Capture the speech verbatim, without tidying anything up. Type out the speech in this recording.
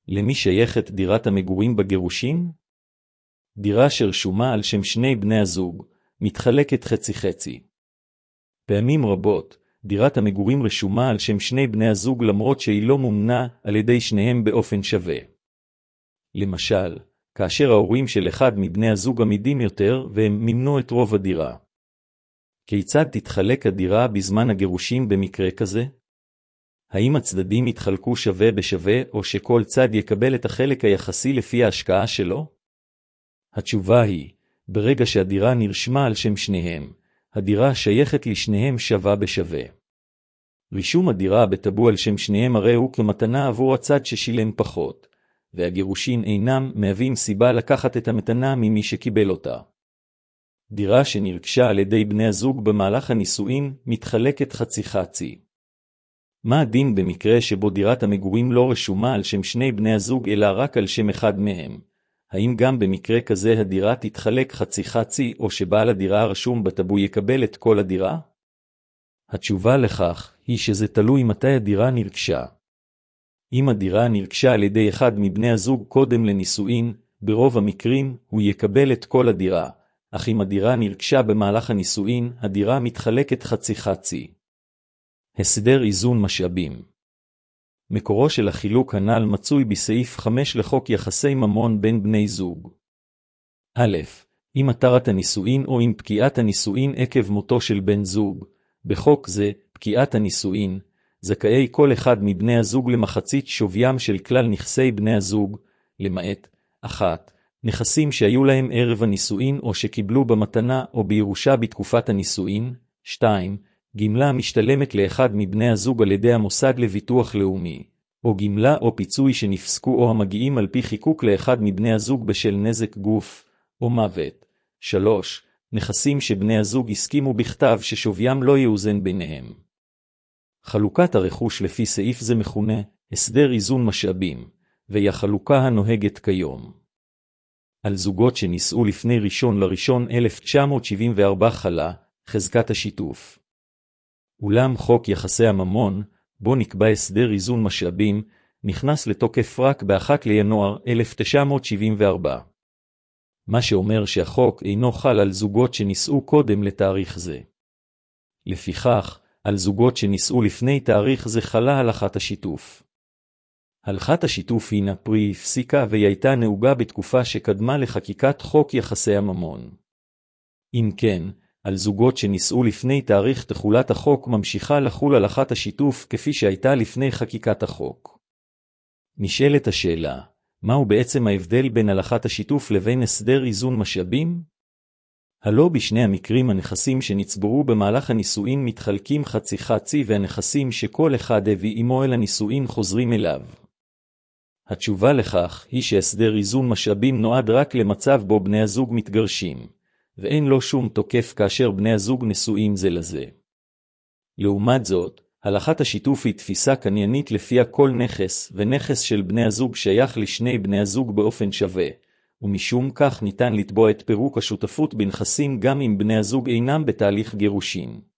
למי שייכת דירת המגורים בגירושין? דירה שרשומה על שם שני בני הזוג, מתחלקת חצי-חצי. פעמים רבות, דירת המגורים רשומה על שם שני בני הזוג למרות שהיא לא מומנה על ידי שניהם באופן שווה. למשל, כאשר ההורים של אחד מבני הזוג עמידים יותר והם מימנו את רוב הדירה. כיצד תתחלק הדירה בזמן הגירושים במקרה כזה? האם הצדדים יתחלקו שווה בשווה או שכל צד יקבל את החלק היחסי לפי ההשקעה שלו? התשובה היא, ברגע שהדירה נרשמה על שם שניהם, הדירה שייכת לשניהם שווה בשווה. רישום הדירה בטאבו על שם שניהם הרי הוא כמתנה עבור הצד ששילם פחות, והגירושין אינם מהווים סיבה לקחת את המתנה ממי שקיבל אותה. דירה שנרכשה על ידי בני הזוג במהלך הנישואין מתחלקת חצי-חצי. מה הדין במקרה שבו דירת המגורים לא רשומה על שם שני בני הזוג אלא רק על שם אחד מהם? האם גם במקרה כזה הדירה תתחלק חצי-חצי או שבעל הדירה הרשום בטאבו יקבל את כל הדירה? התשובה לכך היא שזה תלוי מתי הדירה נרכשה. אם הדירה נרכשה על ידי אחד מבני הזוג קודם לנישואין, ברוב המקרים הוא יקבל את כל הדירה, אך אם הדירה נרכשה במהלך הנישואין, הדירה מתחלקת חצי-חצי. הסדר איזון משאבים. מקורו של החילוק הנ"ל מצוי בסעיף חמש לחוק יחסי ממון בין בני זוג. א', עם התרת הנישואין או עם פקיעת הנישואין עקב מותו של בן זוג, בחוק זה, פקיעת הנישואין, זכאי כל אחד מבני הזוג למחצית שוויים של כלל נכסי בני הזוג, למעט, אחת, נכסים שהיו להם ערב הנישואין או שקיבלו במתנה או בירושה בתקופת הנישואין, שתיים, גמלה משתלמת לאחד מבני הזוג על ידי המוסד לביטוח לאומי, או גמלה או פיצוי שנפסקו או המגיעים על פי חיקוק לאחד מבני הזוג בשל נזק גוף, או מוות. שלוש, נכסים שבני הזוג הסכימו בכתב ששוויים לא יאוזן ביניהם. חלוקת הרכוש לפי סעיף זה מכונה הסדר איזון משאבים, והיא החלוקה הנוהגת כיום. על זוגות שנישאו לפני ראשון לראשון אלף תשע מאות שבעים וארבע חלה חזקת השיתוף. אולם חוק יחסי הממון, בו נקבע הסדר איזון משאבים, נכנס לתוקף רק באחד לינואר אלף תשע מאות שבעים וארבע. מה שאומר שהחוק אינו חל על זוגות שנישאו קודם לתאריך זה. לפיכך, על זוגות שנישאו לפני תאריך זה חלה הלכת השיתוף. הלכת השיתוף הינה פרי הפסיקה והיא הייתה נהוגה בתקופה שקדמה לחקיקת חוק יחסי הממון. אם כן, על זוגות שנישאו לפני תאריך תחולת החוק ממשיכה לחול הלכת השיתוף כפי שהייתה לפני חקיקת החוק. נשאלת השאלה, מהו בעצם ההבדל בין הלכת השיתוף לבין הסדר איזון משאבים? הלא בשני המקרים הנכסים שנצברו במהלך הנישואין מתחלקים חצי-חצי והנכסים שכל אחד הביא עמו אל הנישואין חוזרים אליו. התשובה לכך היא שהסדר איזון משאבים נועד רק למצב בו בני הזוג מתגרשים, ואין לו שום תוקף כאשר בני הזוג נשואים זה לזה. לעומת זאת, הלכת השיתוף היא תפיסה קניינית לפיה כל נכס ונכס של בני הזוג שייך לשני בני הזוג באופן שווה, ומשום כך ניתן לתבוע את פירוק השותפות בנכסים גם אם בני הזוג אינם בתהליך גירושין.